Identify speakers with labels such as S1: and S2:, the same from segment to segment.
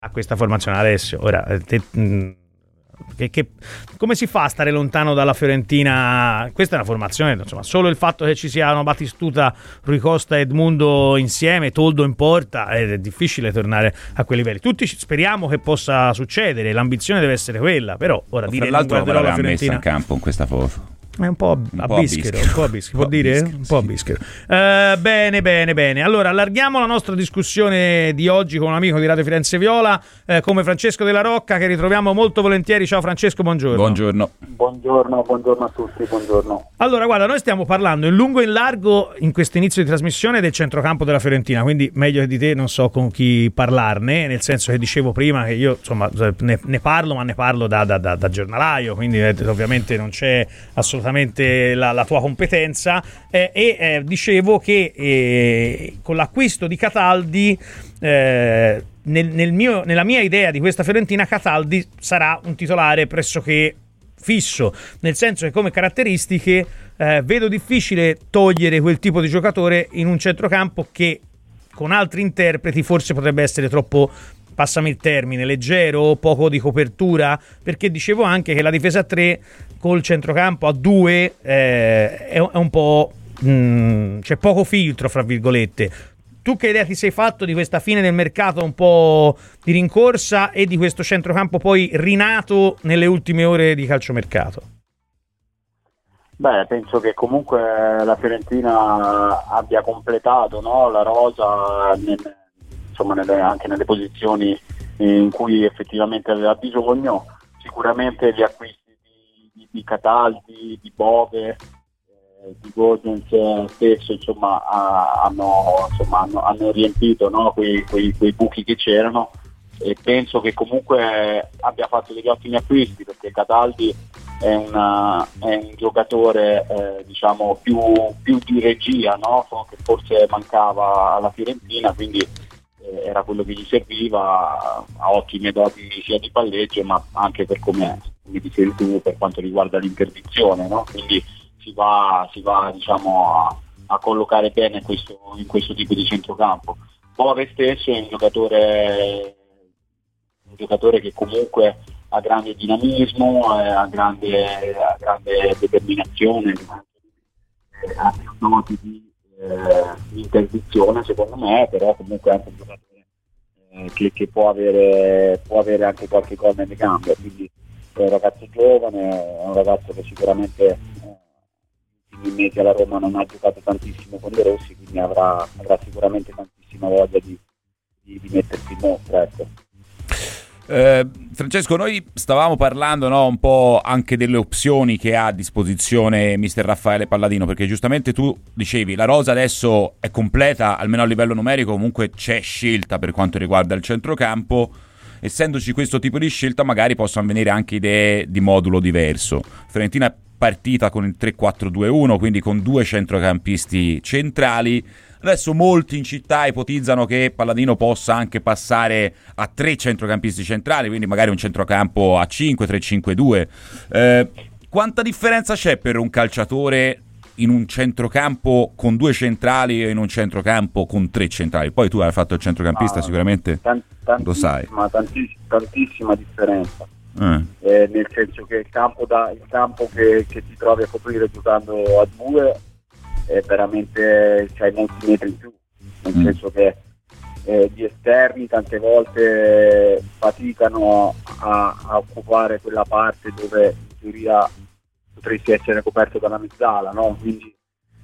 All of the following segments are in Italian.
S1: a questa formazione. Adesso, ora, come si fa a stare lontano dalla Fiorentina? Questa è una formazione, insomma, solo il fatto che ci siano Batistuta, Rui Costa e Edmundo insieme, Toldo in porta, è difficile tornare a quei livelli. Tutti speriamo che possa succedere, l'ambizione deve essere quella, però ora dire
S2: fra l'altro
S1: non
S2: l'aveva messa in campo in questa foto.
S1: È un po' a bischero, può dire? Un po' a bischero. Bene. Allora, allarghiamo la nostra discussione di oggi con un amico di Radio Firenze Viola, come Francesco Della Rocca, che ritroviamo molto volentieri. Ciao Francesco, buongiorno.
S3: Buongiorno a tutti, buongiorno.
S1: Allora, guarda, noi stiamo parlando in lungo e in largo in questo inizio di trasmissione del centrocampo della Fiorentina, quindi meglio di te non so con chi parlarne, nel senso che dicevo prima che io, insomma, ne parlo, ma ne parlo da giornalaio, quindi ovviamente non c'è assolutamente la tua competenza, dicevo che con l'acquisto di Cataldi, nella mia idea di questa Fiorentina, Cataldi sarà un titolare pressoché fisso, nel senso che come caratteristiche vedo difficile togliere quel tipo di giocatore in un centrocampo che con altri interpreti forse potrebbe essere troppo, passami il termine, leggero, poco di copertura, perché dicevo anche che la difesa a 3 col centrocampo a 2 è un po' c'è poco filtro, fra virgolette. Tu che idea ti sei fatto di questa fine del mercato un po' di rincorsa e di questo centrocampo poi rinato nelle ultime ore di calciomercato?
S3: Beh, penso che comunque la Fiorentina abbia completato, no, la rosa anche nelle posizioni in cui effettivamente aveva bisogno. Sicuramente gli acquisti di Cataldi, di Bove, di Gosens stesso, insomma, hanno riempito, no, quei buchi che c'erano, e penso che comunque abbia fatto degli ottimi acquisti, perché Cataldi è un giocatore diciamo più di regia, no? Che forse mancava alla Fiorentina, quindi era quello che gli serviva, a ottime doti sia di palleggio, ma anche per come dicevi tu, per quanto riguarda l'interdizione, no? Quindi si va diciamo a collocare bene in questo tipo di centrocampo. Bove stesso è un giocatore che comunque ha grande dinamismo, ha grande determinazione, ha più doti di interdizione secondo me, però comunque è anche un giocatore che può avere anche qualche gol nelle gambe, quindi è un ragazzo giovane, è un ragazzo che sicuramente in mesi alla Roma non ha giocato tantissimo con De Rossi, quindi avrà sicuramente tantissima voglia di mettersi in mostra, ecco.
S2: Francesco, noi stavamo parlando, no, un po' anche delle opzioni che ha a disposizione mister Raffaele Palladino, perché giustamente tu dicevi la rosa adesso è completa, almeno a livello numerico comunque c'è scelta per quanto riguarda il centrocampo. Essendoci questo tipo di scelta magari possono venire anche idee di modulo diverso. Fiorentina è partita con il 3-4-2-1, quindi con 2 centrocampisti centrali. Adesso molti in città ipotizzano che Palladino possa anche passare a 3 centrocampisti centrali, quindi magari un centrocampo a 5, 3-5-2. Quanta differenza c'è per un calciatore in un centrocampo con 2 centrali e in un centrocampo con 3 centrali? Poi tu hai fatto il centrocampista, sicuramente lo sai.
S3: Tantissima differenza. Nel senso che il campo che ti trovi a coprire giocando a 2 è veramente, c'hai molti metri in più, nel senso che gli esterni tante volte faticano a occupare quella parte dove in teoria potresti essere coperto dalla mezzala, no? Quindi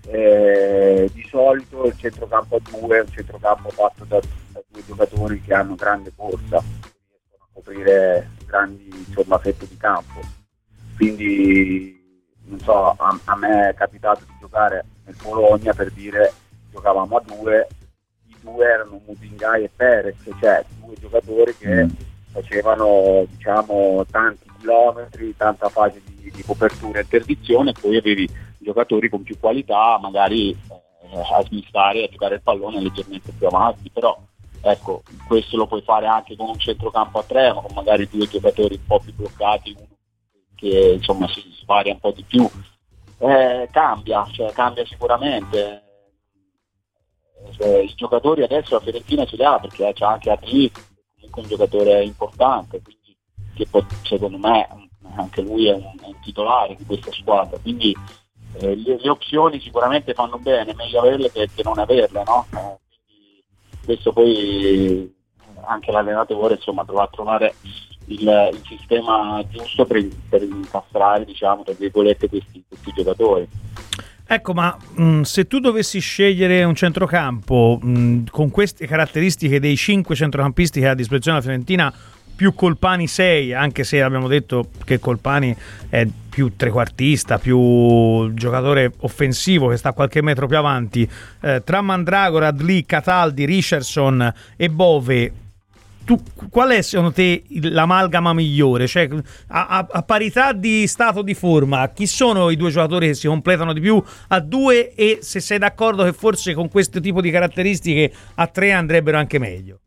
S3: di solito il centrocampo a 2 è un centrocampo fatto da 2 giocatori che hanno grande corsa, riescono a coprire grandi, insomma, fette di campo. Quindi non so, a me è capitato di giocare nel Bologna, per dire, giocavamo a 2, i 2 erano Mudingai e Perez, cioè 2 giocatori che facevano, diciamo, tanti chilometri, tanta fase di copertura e interdizione, e poi avevi giocatori con più qualità, magari a smistare, a giocare il pallone leggermente più avanti, però ecco, questo lo puoi fare anche con un centrocampo a 3, ma con magari 2 giocatori un po' più bloccati, uno che insomma si varia un po' di più. Cambia sicuramente. I giocatori adesso la Fiorentina ce li ha, perché c'è anche Adli, comunque un giocatore importante, quindi secondo me anche lui è un titolare di questa squadra, quindi le opzioni sicuramente fanno bene, meglio averle che non averle, no? Quindi questo poi anche l'allenatore insomma dovrà trovare il sistema giusto per incastrare, diciamo, tra virgolette, questi giocatori.
S1: Ecco, ma se tu dovessi scegliere un centrocampo con queste caratteristiche dei 5 centrocampisti che ha a disposizione la Fiorentina, più Colpani 6, anche se abbiamo detto che Colpani è più trequartista, più giocatore offensivo che sta qualche metro più avanti, tra Mandragora, Adli, Cataldi, Richardson e Bove, qual è secondo te l'amalgama migliore? Cioè, a parità di stato di forma, chi sono i due giocatori che si completano di più a 2, e se sei d'accordo che forse con questo tipo di caratteristiche a 3 andrebbero anche meglio?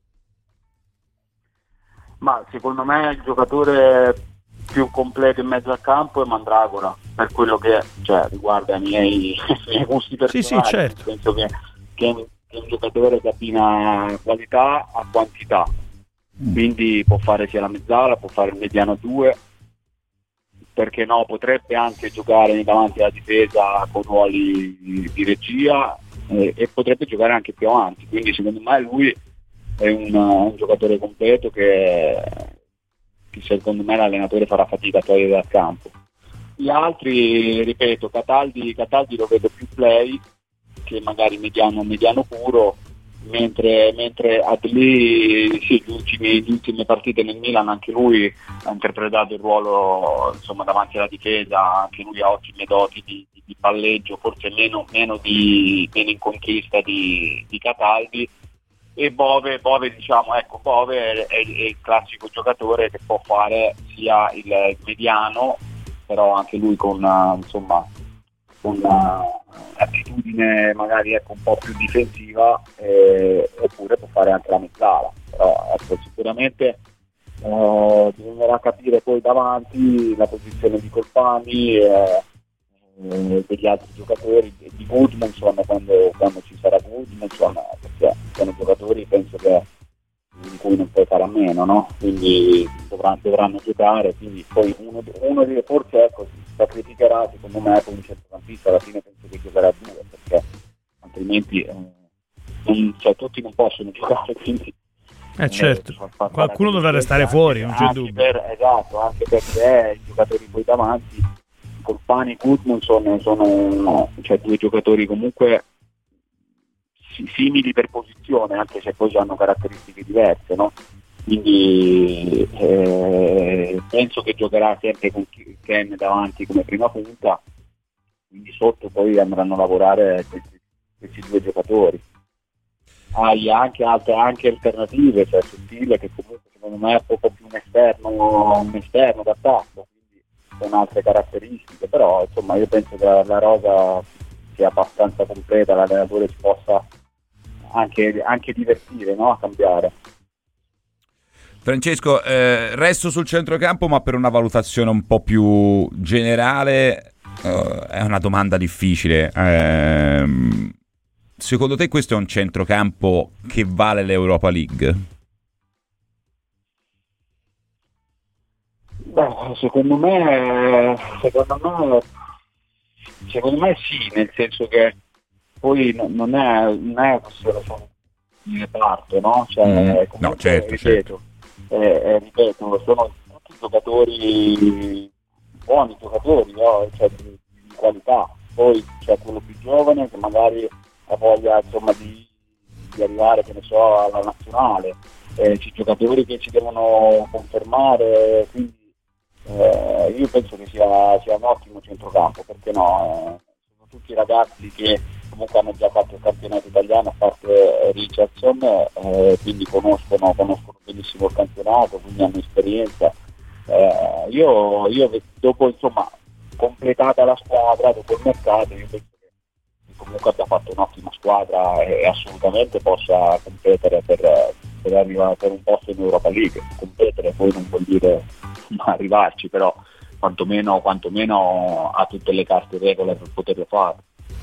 S3: Ma secondo me il giocatore più completo in mezzo al campo è Mandragora, per quello che riguarda i miei gusti personali.
S1: Sì, certo.
S3: Penso che è un giocatore che abbina qualità a quantità, quindi può fare sia la mezzala, può fare il mediano 2, perché no, potrebbe anche giocare davanti alla difesa con ruoli di regia e potrebbe giocare anche più avanti, quindi secondo me lui è un giocatore completo che secondo me l'allenatore farà fatica a togliere dal campo. Gli altri, ripeto, Cataldi lo vedo più play che magari mediano puro, mentre Adli sì, le ultime partite nel Milan anche lui ha interpretato il ruolo insomma davanti alla difesa, anche lui ha ottime doti di palleggio, forse meno in conquista di Cataldi. E Bove diciamo, ecco, Bove è il classico giocatore che può fare sia il mediano, però anche lui con un'attitudine magari un po' più difensiva, oppure può fare anche la mezzala, però ecco, sicuramente bisognerà capire poi davanti la posizione di Colpani, degli altri giocatori, di Gudmundsson quando ci sarà Gudmundsson, perché sono giocatori penso che di cui non puoi fare a meno, no? Quindi dovranno giocare, quindi poi uno forse si sacrificherà, secondo me, con un centrocampista, alla fine penso che giocherà a 2, perché altrimenti tutti non possono giocare, quindi
S1: certo, qualcuno dovrà restare fuori, non c'è dubbio.
S3: Anche perché i giocatori poi davanti, Colpani e Gudmundsson, sono due giocatori comunque simili per posizione, anche se poi hanno caratteristiche diverse, no? Quindi penso che giocherà sempre con Ken davanti come prima punta, quindi sotto poi andranno a lavorare questi due giocatori. Hai anche alternative, Sottile che comunque secondo me è un po' più un esterno d'attacco, quindi con altre caratteristiche, però insomma io penso che la rosa sia abbastanza completa, l'allenatore si possa anche divertire, no? A cambiare.
S2: Francesco, resto sul centrocampo, ma per una valutazione un po' più generale, è una domanda difficile. Secondo te questo è un centrocampo che vale l'Europa League?
S3: Beh, secondo me sì, nel senso che poi non è una questione solo di reparto, no? Comunque,
S2: no, certo.
S3: Ripeto, sono tutti giocatori, buoni giocatori, no? Di qualità. Poi c'è quello più giovane che magari ha voglia di arrivare, che ne so, alla nazionale. C'è giocatori che ci devono confermare, quindi io penso che sia un ottimo centrocampo, perché no? Sono tutti ragazzi che comunque hanno già fatto il campionato italiano, a parte Richardson, quindi conoscono benissimo il campionato, quindi hanno esperienza. Io dopo, insomma, completata la squadra, dopo il mercato, io penso che comunque abbia fatto un'ottima squadra e assolutamente possa competere per arrivare per un posto in Europa League. Competere poi non vuol dire arrivarci, però quantomeno ha tutte le carte in regola per poterlo fare.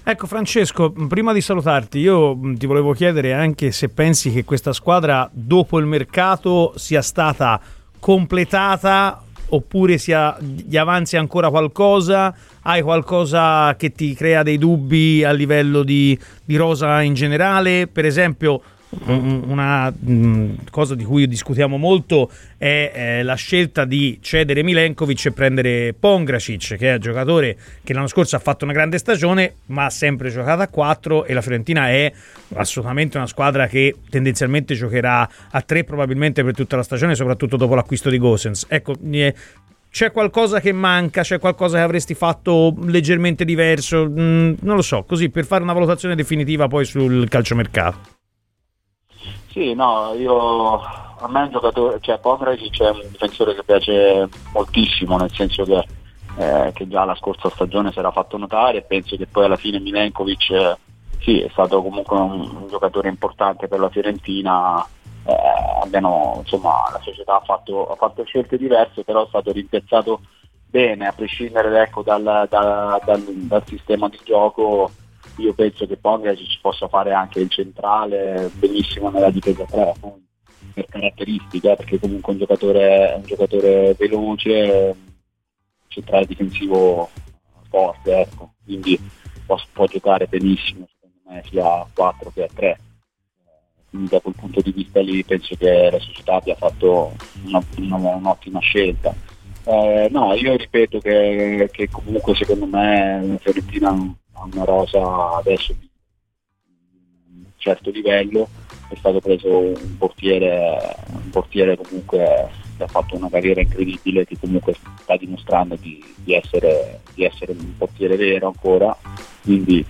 S1: Ecco Francesco, prima di salutarti io ti volevo chiedere anche se pensi che questa squadra dopo il mercato sia stata completata oppure gli avanzi ancora qualcosa, hai qualcosa che ti crea dei dubbi a livello di rosa in generale, per esempio. Una cosa di cui discutiamo molto è la scelta di cedere Milenkovic e prendere Pongracic, che è un giocatore che l'anno scorso ha fatto una grande stagione ma ha sempre giocato a 4, e la Fiorentina è assolutamente una squadra che tendenzialmente giocherà a 3 probabilmente per tutta la stagione, soprattutto dopo l'acquisto di Gosens. Ecco, c'è qualcosa che manca, c'è qualcosa che avresti fatto leggermente diverso, non lo so, così per fare una valutazione definitiva poi sul calciomercato.
S3: Sì, no, a me è un giocatore, cioè Pongracic è un difensore che piace moltissimo, nel senso che già la scorsa stagione si era fatto notare, e penso che poi alla fine Milenkovic sì, è stato comunque un giocatore importante per la Fiorentina. Insomma, la società ha fatto scelte diverse, però è stato rimpiazzato bene, a prescindere dal sistema di gioco. Io penso che Pongracic possa fare anche il centrale benissimo nella difesa 3 per caratteristica, perché comunque è un giocatore veloce, centrale difensivo forte, ecco. Quindi può giocare benissimo secondo me sia a 4 che a 3. Quindi da quel punto di vista lì penso che la società abbia fatto un'ottima scelta. No, io ripeto che comunque secondo me la Fiorentina ha una rosa adesso di un certo livello. È stato preso un portiere comunque che ha fatto una carriera incredibile, che comunque sta dimostrando di essere un portiere vero ancora, quindi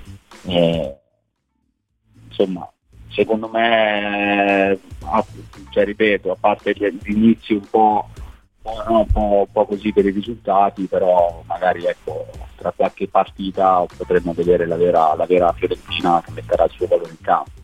S3: insomma secondo me ripeto, a parte gli inizi un po' così per i risultati, però magari ecco tra qualche partita potremmo vedere la vera Fiorentina che metterà il suo valore in campo.